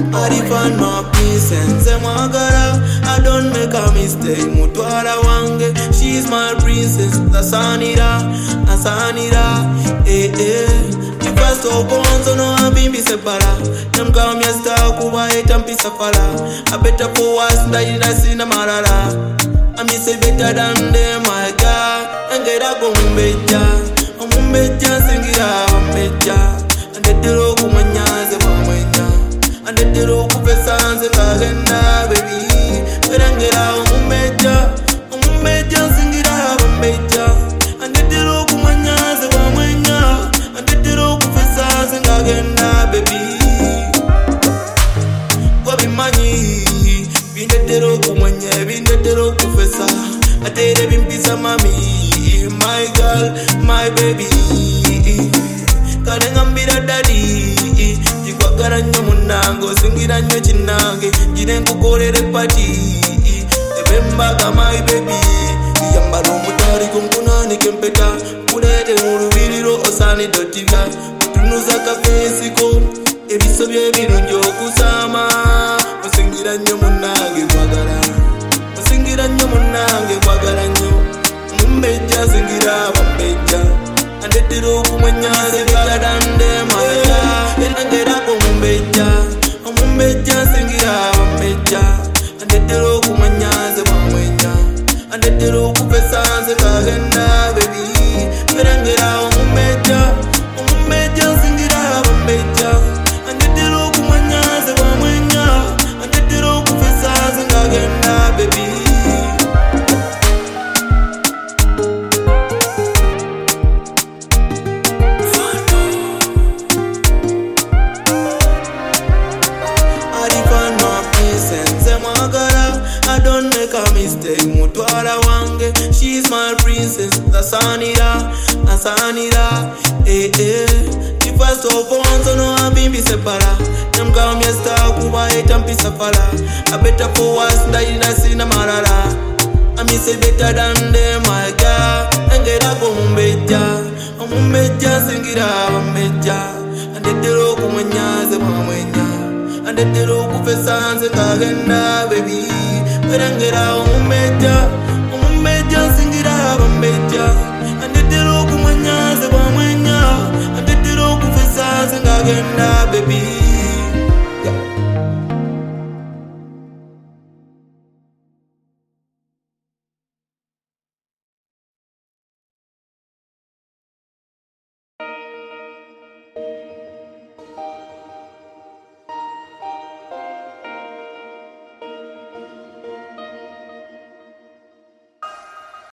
I find my peace and say mwagala. I don't make a mistake, mutwala wange. She's my princess, nasanira, The first of all, so no abimbi separa. Them call me a star, kuba etampisa fala. I better for us, ndaina sina marara. I miss it better than them, my God. And get up on beja, singira, beja. And the dero kumanyaze pamwenya. And the dero kupesanze kagenda, baby. But I get out on beja, singira, beja. And the dero kumanyaze pamwenya. And the dero kupesanze kagenda, baby. Wabi mani. Bindetero kumwenye, bindetero kufesa. Atere bimpisa mami, my girl, my baby. Kale ngambira daddy, jikwagala nnyo munango, singira nnyo kinange, jine nkukolere party. Ebembaga my baby, yambala omutali kunkunani kempeta, kulete mulubiriro osani dotiga, kutunuza kafesiko, ebisobye birungi okusama. Singira nnyo munange kwagala, singira nnyo munange kwagala nnyo. Mumbeja singira bambeja, andetera okumwenya better than them. Enangerako mumbeja singira bambeja, andetera okumwenya ze bamwenya, andetera okupesa nze kagenda, baby. Berengera mumbeja singira bambeja, andetera okumwenya ze bamwenya. Baby, I don't make a mistake, mutwala wange. She's my princess, nasanira, The first of all, so no abimbi separa. Them call me a star, kuba etampisa fala. I better for us, ndaina sina marara. I miss it better than them, my God. And get up on mumbeja, singira bambeja. And the dero kumanyaze pamwenya. And the dero kufesanze kagenda, baby. But I get out mumbeja.